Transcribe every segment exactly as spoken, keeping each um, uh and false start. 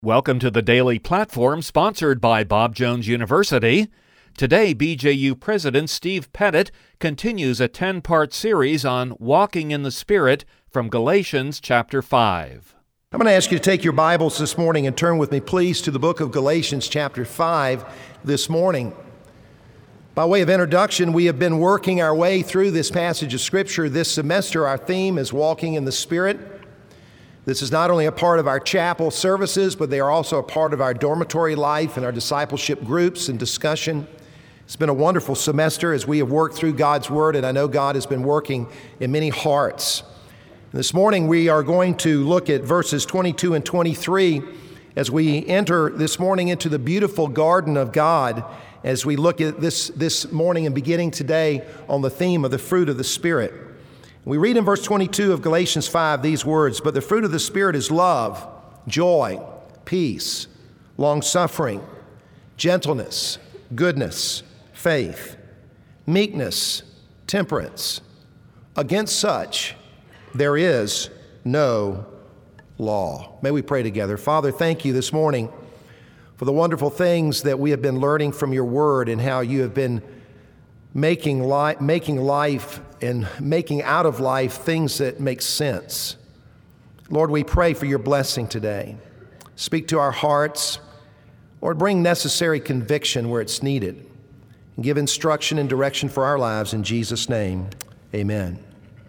Welcome to the Daily Platform, sponsored by Bob Jones University. Today, B J U President Steve Pettit continues a ten-part series on walking in the Spirit from Galatians chapter five. I'm going to ask you to take your Bibles this morning and turn with me, please, to the book of Galatians chapter five this morning. By way of introduction, we have been working our way through this passage of Scripture this semester. Our theme is walking in the Spirit. This is not only a part of our chapel services, but they are also a part of our dormitory life and our discipleship groups and discussion. It's been a wonderful semester as we have worked through God's Word, and I know God has been working in many hearts. This morning we are going to look at verses twenty-two and twenty-three as we enter this morning into the beautiful garden of God, as we look at this, this morning and beginning today on the theme of the fruit of the Spirit. We read in verse twenty-two of Galatians five these words, "But the fruit of the Spirit is love, joy, peace, long-suffering, gentleness, goodness, faith, meekness, temperance. Against such there is no law." May we pray together. Father, thank you this morning for the wonderful things that we have been learning from your word and how you have been making life, making life and making out of life things that make sense. Lord, we pray for your blessing today. Speak to our hearts. Lord, bring necessary conviction where it's needed. And give instruction and direction for our lives in Jesus' name. Amen.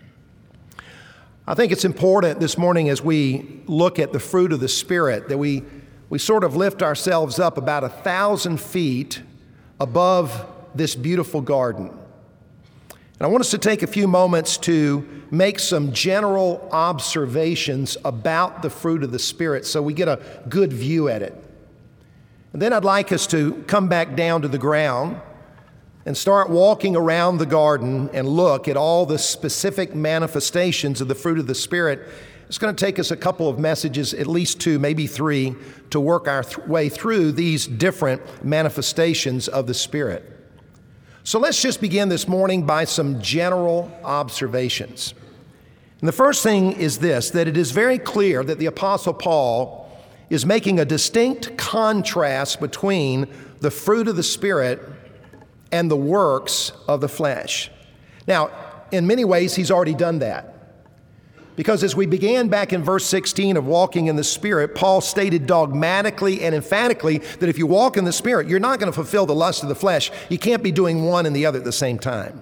I think it's important this morning as we look at the fruit of the Spirit that we, we sort of lift ourselves up about a thousand feet above this beautiful garden. And I want us to take a few moments to make some general observations about the fruit of the Spirit so we get a good view at it. And then I'd like us to come back down to the ground and start walking around the garden and look at all the specific manifestations of the fruit of the Spirit. It's going to take us a couple of messages, at least two, maybe three, to work our th- way through these different manifestations of the Spirit. So let's just begin this morning by some general observations. And the first thing is this, that it is very clear that the Apostle Paul is making a distinct contrast between the fruit of the Spirit and the works of the flesh. Now, in many ways, he's already done that. Because as we began back in verse sixteen of walking in the Spirit, Paul stated dogmatically and emphatically that if you walk in the Spirit, you're not going to fulfill the lust of the flesh. You can't be doing one and the other at the same time.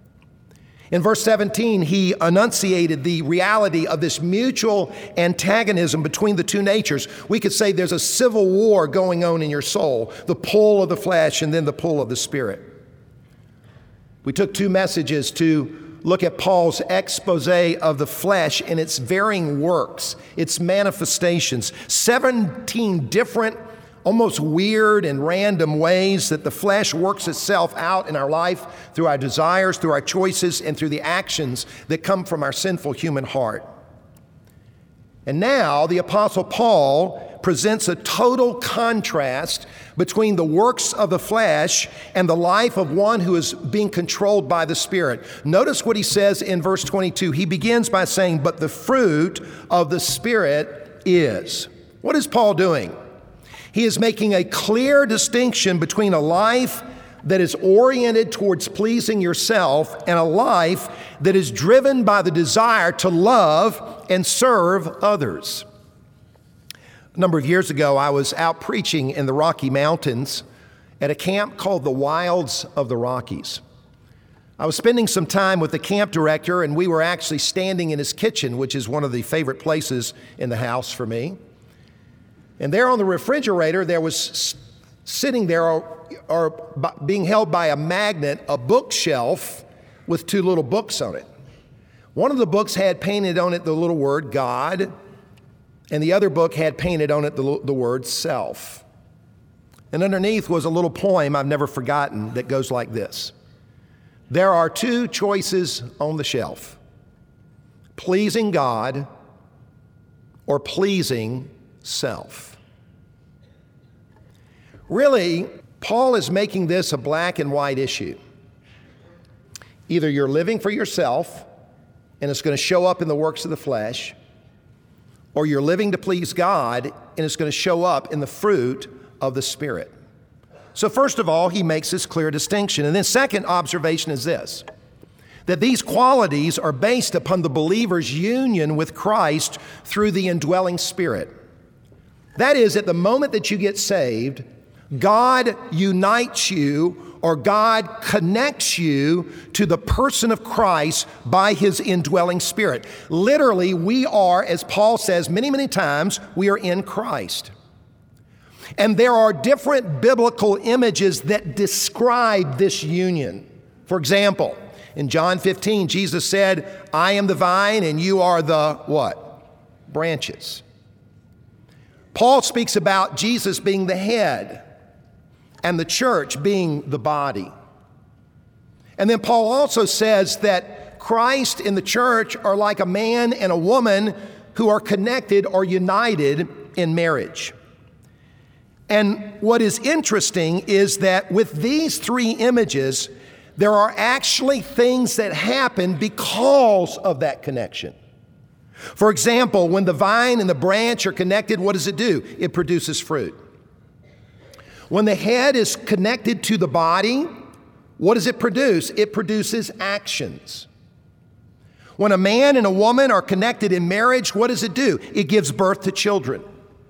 In verse seventeen, he enunciated the reality of this mutual antagonism between the two natures. We could say there's a civil war going on in your soul, the pull of the flesh and then the pull of the Spirit. We took two messages to look at Paul's expose of the flesh and its varying works, its manifestations, seventeen different, almost weird and random ways that the flesh works itself out in our life through our desires, through our choices, and through the actions that come from our sinful human heart. And now the Apostle Paul presents a total contrast between the works of the flesh and the life of one who is being controlled by the Spirit. Notice what he says in verse twenty-two. He begins by saying, "But the fruit of the Spirit is." What is Paul doing? He is making a clear distinction between a life that is oriented towards pleasing yourself and a life that is driven by the desire to love and serve others. A number of years ago, I was out preaching in the Rocky Mountains at a camp called the Wilds of the Rockies. I was spending some time with the camp director, and we were actually standing in his kitchen, which is one of the favorite places in the house for me. And there on the refrigerator, there was sitting there or, or being held by a magnet, a bookshelf with two little books on it. One of the books had painted on it the little word God, and the other book had painted on it the, the word self. And underneath was a little poem I've never forgotten that goes like this. "There are two choices on the shelf, pleasing God or pleasing self." Really, Paul is making this a black and white issue. Either you're living for yourself, and it's going to show up in the works of the flesh, or you're living to please God, and it's going to show up in the fruit of the Spirit. So first of all, he makes this clear distinction. And then second observation is this, that these qualities are based upon the believer's union with Christ through the indwelling Spirit. That is, at the moment that you get saved, God unites you, or God connects you to the person of Christ by his indwelling Spirit. Literally, we are, as Paul says many, many times, we are in Christ. And there are different biblical images that describe this union. For example, in John fifteen, Jesus said, I am the vine and you are the what? Branches. Paul speaks about Jesus being the head and the church being the body. And then Paul also says that Christ and the church are like a man and a woman who are connected or united in marriage. And what is interesting is that with these three images, there are actually things that happen because of that connection. For example, when the vine and the branch are connected, what does it do? It produces fruit. When the head is connected to the body, what does it produce? It produces actions. When a man and a woman are connected in marriage, what does it do? It gives birth to children.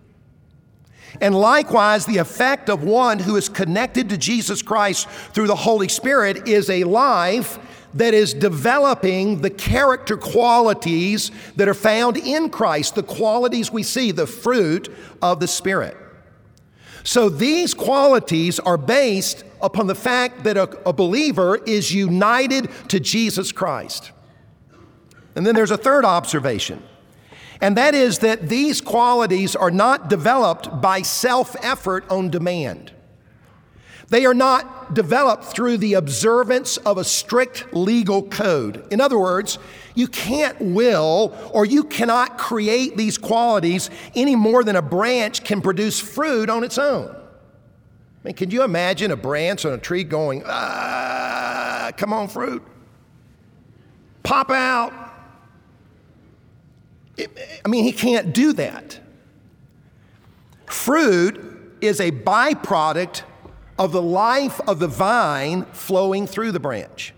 And likewise, the effect of one who is connected to Jesus Christ through the Holy Spirit is a life that is developing the character qualities that are found in Christ, the qualities we see, the fruit of the Spirit. So these qualities are based upon the fact that a, a believer is united to Jesus Christ. And then there's a third observation. And that is that these qualities are not developed by self-effort on demand. They are not developed through the observance of a strict legal code. In other words, you can't will or you cannot create these qualities any more than a branch can produce fruit on its own. I mean, can you imagine a branch on a tree going, ah, come on, fruit, pop out? I mean, he can't do that. Fruit is a byproduct of the life of the vine flowing through the branch.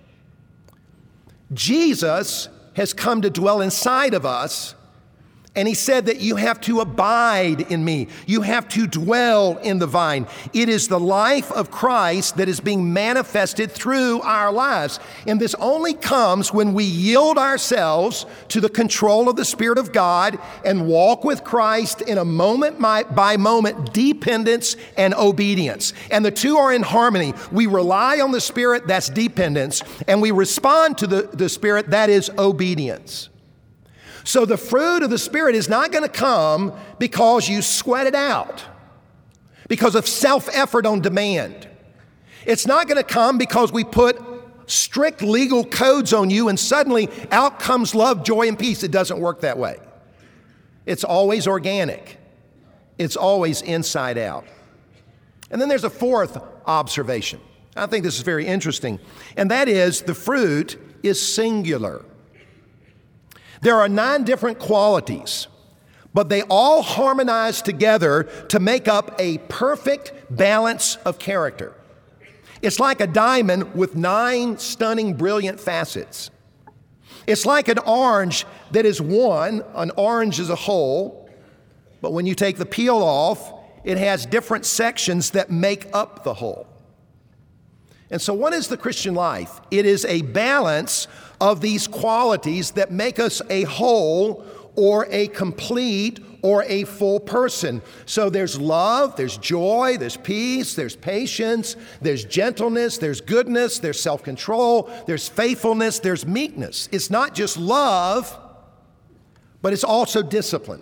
Jesus has come to dwell inside of us, and he said that you have to abide in me. You have to dwell in the vine. It is the life of Christ that is being manifested through our lives. And this only comes when we yield ourselves to the control of the Spirit of God and walk with Christ in a moment by moment dependence and obedience. And the two are in harmony. We rely on the Spirit, that's dependence, and we respond to the, the Spirit, that is obedience. So the fruit of the Spirit is not going to come because you sweat it out, because of self-effort on demand. It's not going to come because we put strict legal codes on you and suddenly out comes love, joy, and peace. It doesn't work that way. It's always organic. It's always inside out. And then there's a fourth observation. I think this is very interesting, and that is the fruit is singular. There are nine different qualities, but they all harmonize together to make up a perfect balance of character. It's like a diamond with nine stunning, brilliant facets. It's like an orange that is one, an orange is a whole, but when you take the peel off, it has different sections that make up the whole. And so what is the Christian life? It is a balance of these qualities that make us a whole or a complete or a full person. So there's love, there's joy, there's peace, there's patience, there's gentleness, there's goodness, there's self-control, there's faithfulness, there's meekness. It's not just love, but it's also discipline.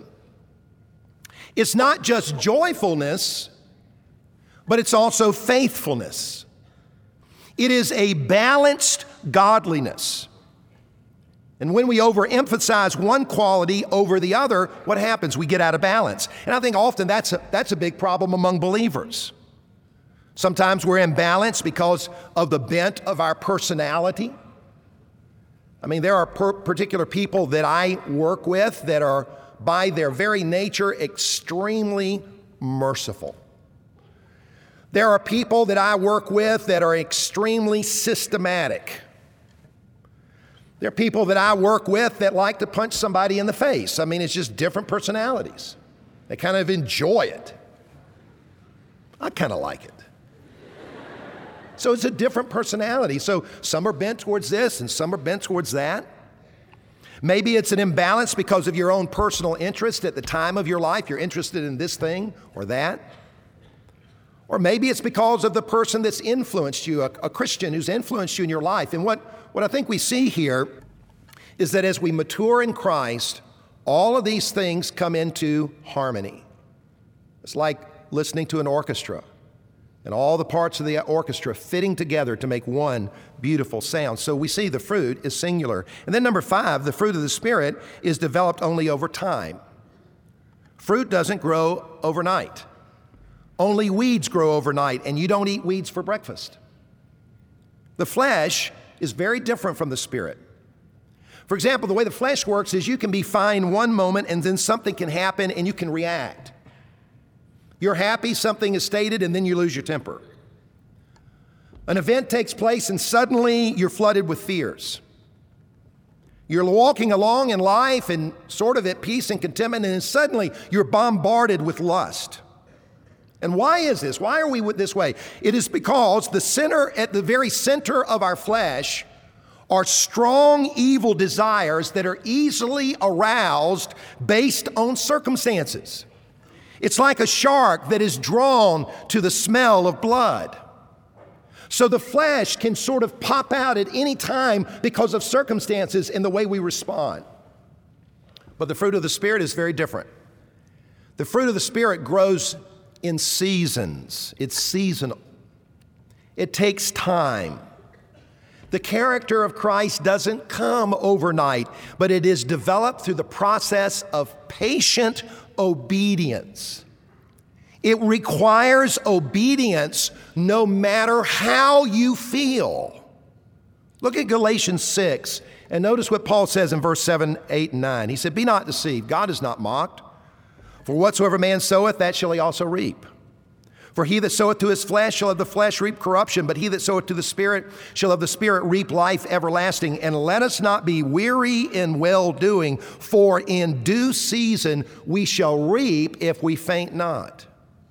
It's not just joyfulness, but it's also faithfulness. It is a balanced godliness. And when we overemphasize one quality over the other, what happens? We get out of balance. And I think often that's a, that's a big problem among believers. Sometimes we're imbalanced because of the bent of our personality. I mean, there are per- particular people that I work with that are by their very nature, extremely merciful. There are people that I work with that are extremely systematic. There are people that I work with that like to punch somebody in the face. I mean, it's just different personalities. They kind of enjoy it. I kind of like it. So it's a different personality. So some are bent towards this and some are bent towards that. Maybe it's an imbalance because of your own personal interest at the time of your life. You're interested in this thing or that. Or maybe it's because of the person that's influenced you, a, a Christian who's influenced you in your life. And what, what I think we see here is that as we mature in Christ, all of these things come into harmony. It's like listening to an orchestra and all the parts of the orchestra fitting together to make one beautiful sound. So we see the fruit is singular. And then number five, the fruit of the Spirit is developed only over time. Fruit doesn't grow overnight. Only weeds grow overnight, and you don't eat weeds for breakfast. The flesh is very different from the Spirit. For example, the way the flesh works is you can be fine one moment and then something can happen and you can react. You're happy, something is stated, and then you lose your temper. An event takes place and suddenly you're flooded with fears. You're walking along in life and sort of at peace and contentment, and then suddenly you're bombarded with lust. And why is this? Why are we this way? It is because the center, at the very center of our flesh, are strong evil desires that are easily aroused based on circumstances. It's like a shark that is drawn to the smell of blood. So the flesh can sort of pop out at any time because of circumstances and the way we respond. But the fruit of the Spirit is very different. The fruit of the Spirit grows in seasons. It's seasonal. It takes time. The character of Christ doesn't come overnight, but it is developed through the process of patient obedience. It requires obedience no matter how you feel. Look at Galatians six and notice what Paul says in verse seven, eight, and nine. He said, "Be not deceived, God is not mocked. For whatsoever man soweth, that shall he also reap. For he that soweth to his flesh shall of the flesh reap corruption, but he that soweth to the Spirit shall of the Spirit reap life everlasting. And let us not be weary in well-doing, for in due season we shall reap if we faint not."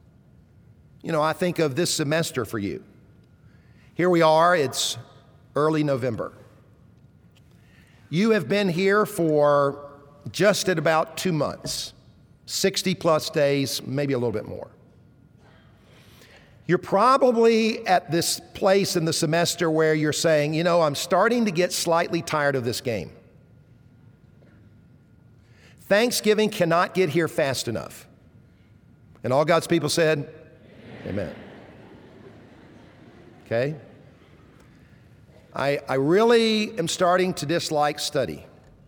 You know, I think of this semester for you. Here we are, it's early November. You have been here for just at about two months. sixty plus days, maybe a little bit more. You're probably at this place in the semester where you're saying, you know, I'm starting to get slightly tired of this game. Thanksgiving cannot get here fast enough. And all God's people said, amen. Okay? I, I really am starting to dislike study.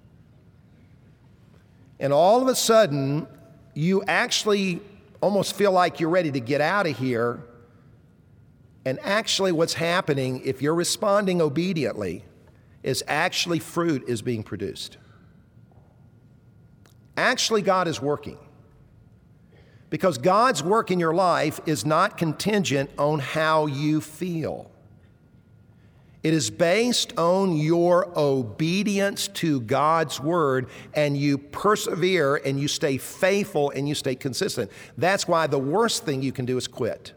And all of a sudden, you actually almost feel like you're ready to get out of here. And actually what's happening, if you're responding obediently, is actually fruit is being produced. Actually, God is working. Because God's work in your life is not contingent on how you feel. It is based on your obedience to God's word, and you persevere and you stay faithful and you stay consistent. That's why the worst thing you can do is quit.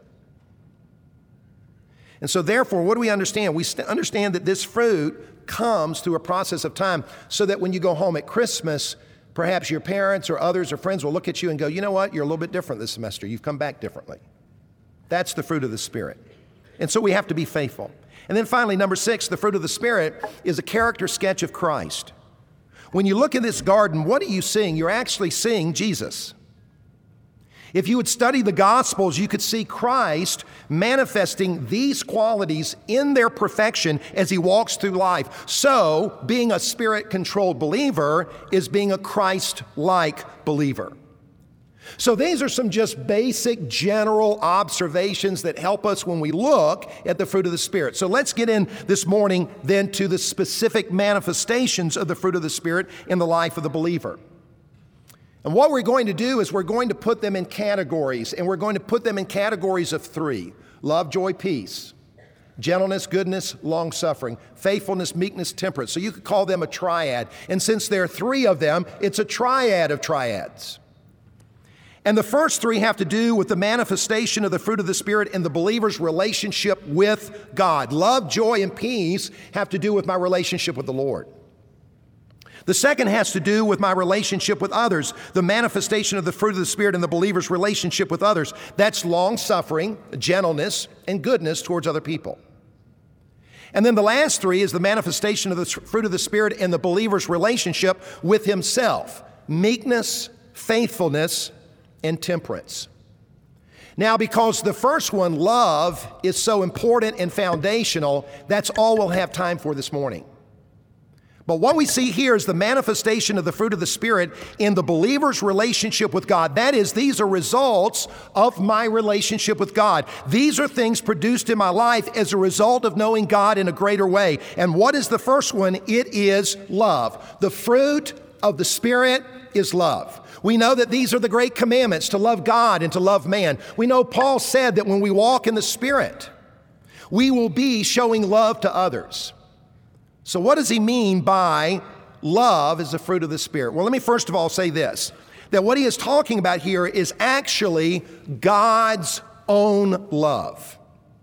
And so therefore, what do we understand? We st- understand that this fruit comes through a process of time, so that when you go home at Christmas, perhaps your parents or others or friends will look at you and go, you know what, you're a little bit different this semester. You've come back differently. That's the fruit of the Spirit. And so we have to be faithful. And then finally, number six, the fruit of the Spirit is a character sketch of Christ. When you look at this garden, what are you seeing? You're actually seeing Jesus. If you would study the Gospels, you could see Christ manifesting these qualities in their perfection as he walks through life. So, being a Spirit-controlled believer is being a Christ-like believer. So these are some just basic general observations that help us when we look at the fruit of the Spirit. So let's get in this morning then to the specific manifestations of the fruit of the Spirit in the life of the believer. And what we're going to do is we're going to put them in categories, and we're going to put them in categories of three: love, joy, peace, gentleness, goodness, long-suffering, faithfulness, meekness, temperance. So you could call them a triad. And since there are three of them, it's a triad of triads. And the first three have to do with the manifestation of the fruit of the Spirit in the believer's relationship with God. Love, joy, and peace have to do with my relationship with the Lord. The second has to do with my relationship with others, the manifestation of the fruit of the Spirit in the believer's relationship with others. That's long-suffering, gentleness, and goodness towards other people. And then the last three is the manifestation of the fruit of the Spirit in the believer's relationship with himself: meekness, faithfulness, and temperance. Now, because the first one, love, is so important and foundational, that's all we'll have time for this morning. But what we see here is the manifestation of the fruit of the Spirit in the believer's relationship with God. That is, these are results of my relationship with God. These are things produced in my life as a result of knowing God in a greater way. And what is the first one? It is love. The fruit of the Spirit is love. We know that these are the great commandments: to love God and to love man. We know Paul said that when we walk in the Spirit, we will be showing love to others. So what does he mean by love as the fruit of the Spirit? Well, let me first of all say this, that what he is talking about here is actually God's own love.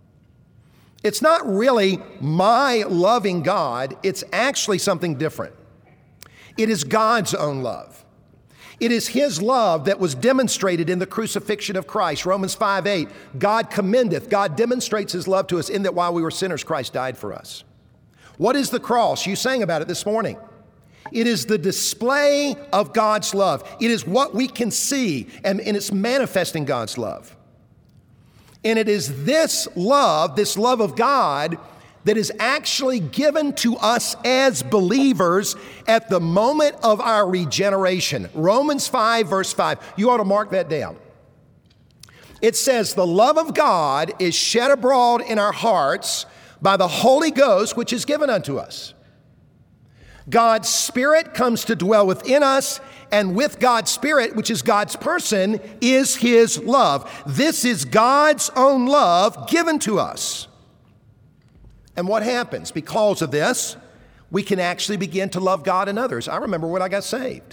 It's not really my loving God, it's actually something different. It is God's own love. It is His love that was demonstrated in the crucifixion of Christ. Romans five eight, God commendeth, God demonstrates His love to us in that while we were sinners, Christ died for us. What is the cross? You sang about it this morning. It is the display of God's love. It is what we can see, and, and it's manifesting God's love. And it is this love, this love of God, that is actually given to us as believers at the moment of our regeneration. Romans five, verse five. You ought to mark that down. It says, the love of God is shed abroad in our hearts by the Holy Ghost, which is given unto us. God's Spirit comes to dwell within us, and with God's Spirit, which is God's person, is His love. This is God's own love given to us. And what happens? Because of this, we can actually begin to love God and others. I remember when I got saved.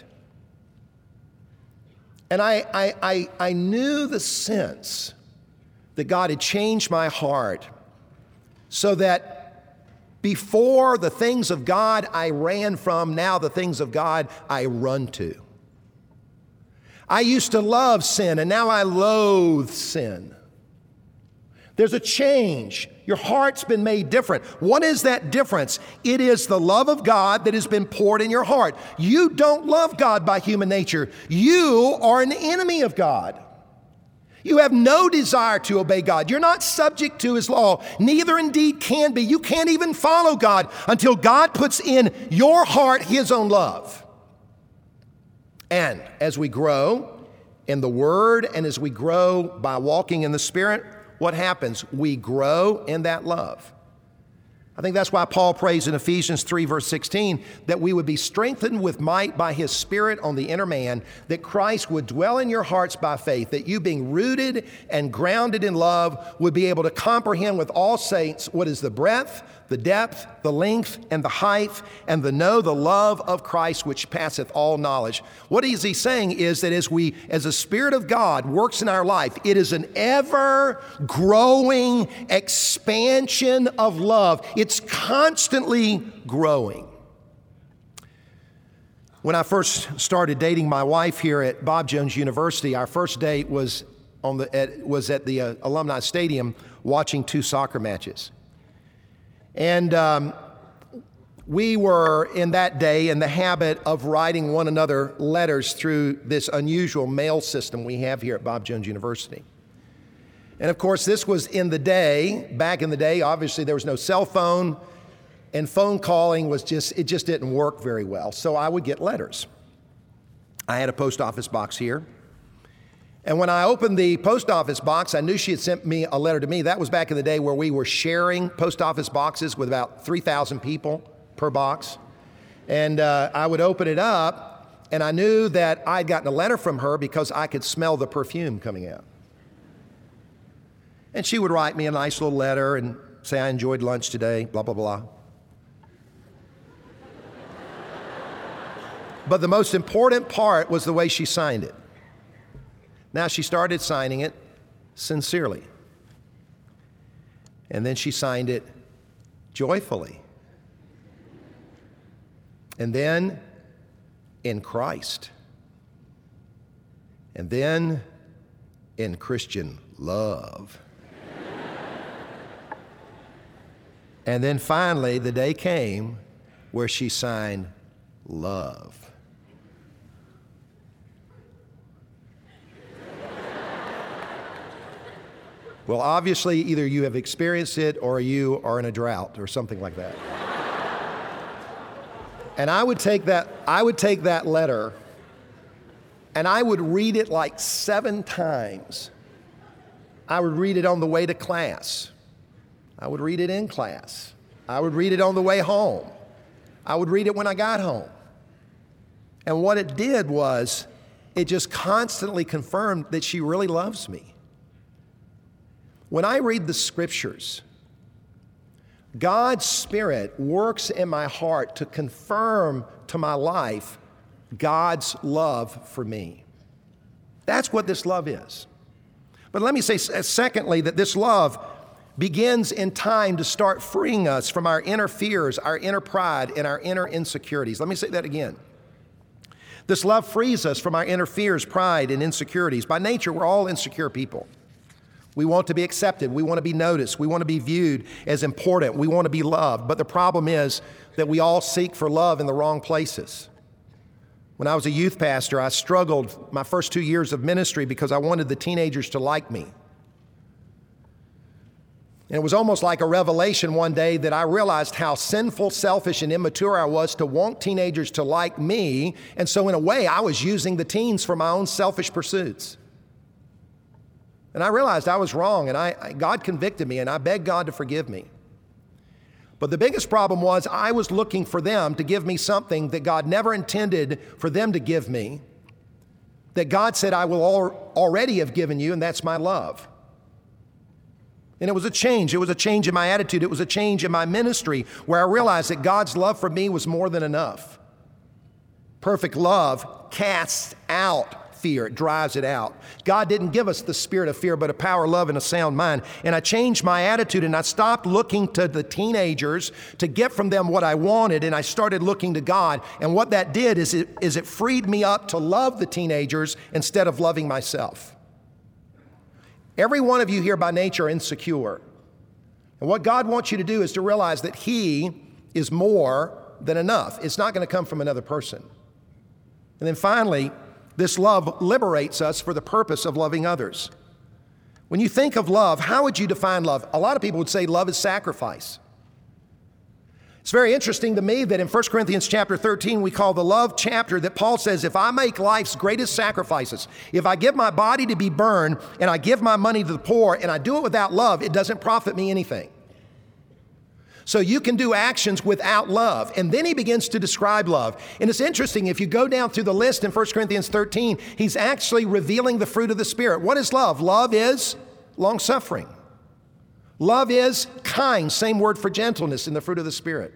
And I, I, I, I knew the sense that God had changed my heart so that before the things of God I ran from, now the things of God I run to. I used to love sin, and now I loathe sin. There's a change. Your heart's been made different. What is that difference? It is the love of God that has been poured in your heart. You don't love God by human nature. You are an enemy of God. You have no desire to obey God. You're not subject to His law. Neither indeed can be. You can't even follow God until God puts in your heart His own love. And as we grow in the Word and as we grow by walking in the Spirit, what happens? We grow in that love. I think that's why Paul prays in Ephesians three, verse sixteen, that we would be strengthened with might by His Spirit on the inner man, that Christ would dwell in your hearts by faith, that you, being rooted and grounded in love, would be able to comprehend with all saints what is the breadth, the depth, the length, and the height, and the know the love of Christ which passeth all knowledge. What is he saying is that as we, as the Spirit of God works in our life, it is an ever-growing expansion of love. It's constantly growing. When I first started dating my wife here at Bob Jones University, our first date was on the at, was at the uh, Alumni Stadium watching two soccer matches. And um, we were in that day in the habit of writing one another letters through this unusual mail system we have here at Bob Jones University. And of course, this was in the day, back in the day, obviously there was no cell phone, and phone calling was just, it just didn't work very well. So I would get letters. I had a post office box here. And when I opened the post office box, I knew she had sent me a letter to me. That was back in the day where we were sharing post office boxes with about three thousand people per box. And uh, I would open it up, and I knew that I'd gotten a letter from her because I could smell the perfume coming out. And she would write me a nice little letter and say, I enjoyed lunch today, blah, blah, blah. But the most important part was the way she signed it. Now she started signing it sincerely. And then she signed it joyfully. And then in Christ. And then in Christian love. And then finally, the day came where she signed love. Well, obviously, either you have experienced it or you are in a drought or something like that. And I would take that, I would take that letter and I would read it like seven times. I would read it on the way to class. I would read it in class. I would read it on the way home. I would read it when I got home. And what it did was, it just constantly confirmed that she really loves me. When I read the scriptures, God's Spirit works in my heart to confirm to my life God's love for me. That's what this love is. But let me say, secondly, that this love begins in time to start freeing us from our inner fears, our inner pride, and our inner insecurities. Let me say that again. This love frees us from our inner fears, pride, and insecurities. By nature, we're all insecure people. We want to be accepted. We want to be noticed. We want to be viewed as important. We want to be loved. But the problem is that we all seek for love in the wrong places. When I was a youth pastor, I struggled my first two years of ministry because I wanted the teenagers to like me. And it was almost like a revelation one day that I realized how sinful, selfish, and immature I was to want teenagers to like me. And so in a way, I was using the teens for my own selfish pursuits. And I realized I was wrong, and I, God convicted me, and I begged God to forgive me. But the biggest problem was I was looking for them to give me something that God never intended for them to give me, that God said I will al- already have given you, and that's my love. And it was a change. It was a change in my attitude. It was a change in my ministry where I realized that God's love for me was more than enough. Perfect love casts out fear. It drives it out. God didn't give us the spirit of fear, but a power, love, and a sound mind. And I changed my attitude, and I stopped looking to the teenagers to get from them what I wanted, and I started looking to God. And what that did is it, is it freed me up to love the teenagers instead of loving myself. Every one of you here by nature are insecure. And what God wants you to do is to realize that He is more than enough. It's not going to come from another person. And then finally, this love liberates us for the purpose of loving others. When you think of love, how would you define love? A lot of people would say love is sacrifice. It's very interesting to me that in First Corinthians chapter thirteen, we call the love chapter that Paul says, if I make life's greatest sacrifices, if I give my body to be burned and I give my money to the poor and I do it without love, it doesn't profit me anything. So you can do actions without love. And then he begins to describe love. And it's interesting, if you go down through the list in First Corinthians thirteen, he's actually revealing the fruit of the Spirit. What is love? Love is long-suffering. Love is kind, same word for gentleness in the fruit of the Spirit.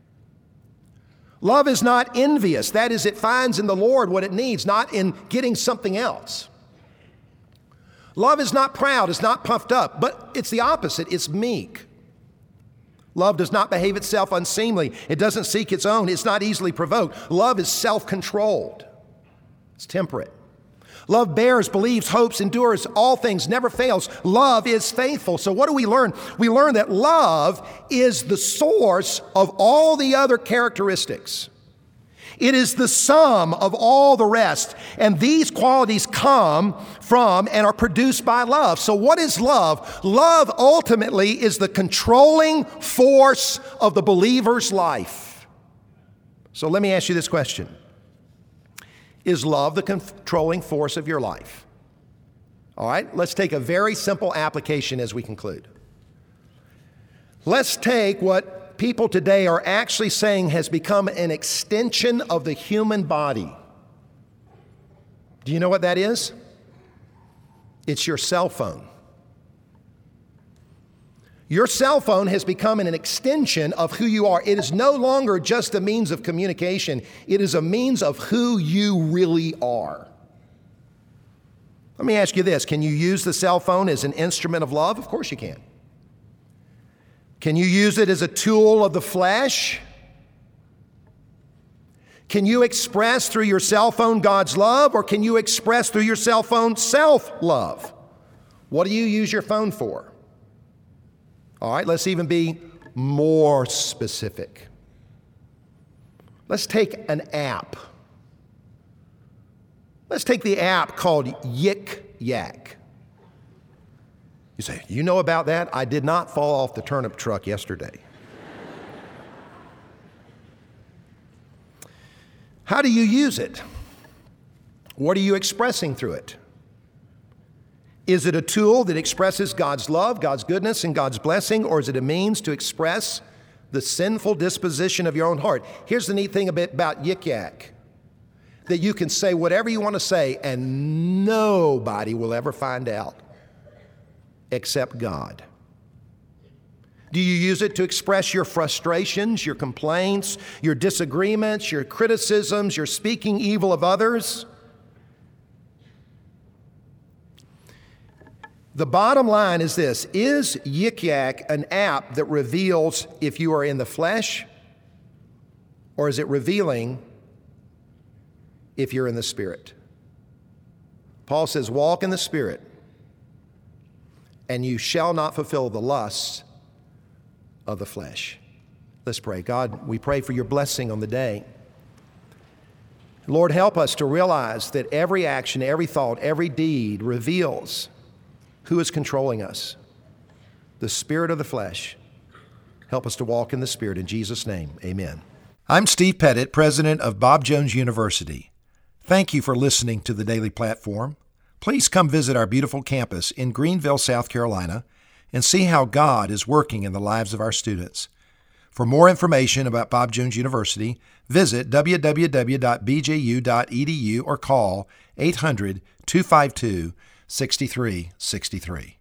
Love is not envious. That is, it finds in the Lord what it needs, not in getting something else. Love is not proud, it's not puffed up, but it's the opposite, it's meek. Love does not behave itself unseemly. It doesn't seek its own. It's not easily provoked. Love is self-controlled. It's temperate. Love bears, believes, hopes, endures, all things, never fails. Love is faithful. So what do we learn? We learn that love is the source of all the other characteristics. It is the sum of all the rest. And these qualities come from and are produced by love. So what is love? Love ultimately is the controlling force of the believer's life. So let me ask you this question. Is love the controlling force of your life? All right, let's take a very simple application as we conclude. Let's take what people today are actually saying has become an extension of the human body. Do you know what that is? It's your cell phone. Your cell phone has become an extension of who you are. It is no longer just a means of communication. It is a means of who you really are. Let me ask you this. Can you use the cell phone as an instrument of love? Of course you can. Can you use it as a tool of the flesh? Can you express through your cell phone God's love, or can you express through your cell phone self-love? What do you use your phone for? All right, let's even be more specific. Let's take an app. Let's take the app called Yik Yak. You say, you know about that? I did not fall off the turnip truck yesterday. How do you use it? What are you expressing through it? Is it a tool that expresses God's love, God's goodness, and God's blessing, or is it a means to express the sinful disposition of your own heart? Here's the neat thing about Yik Yak, that you can say whatever you want to say and nobody will ever find out except God. Do you use it to express your frustrations, your complaints, your disagreements, your criticisms, your speaking evil of others? The bottom line is this: is Yik Yak an app that reveals if you are in the flesh, or is it revealing if you're in the Spirit? Paul says, walk in the Spirit, and you shall not fulfill the lusts of the flesh. Let's pray. God, we pray for your blessing on the day. Lord, help us to realize that every action, every thought, every deed reveals who is controlling us, the spirit of the flesh. Help us to walk in the Spirit. In Jesus' name, amen. I'm Steve Pettit, president of Bob Jones University. Thank you for listening to the Daily Platform. Please come visit our beautiful campus in Greenville, South Carolina, and see how God is working in the lives of our students. For more information about Bob Jones University, visit w w w dot b j u dot e d u or call eight hundred, two five two, six three six three.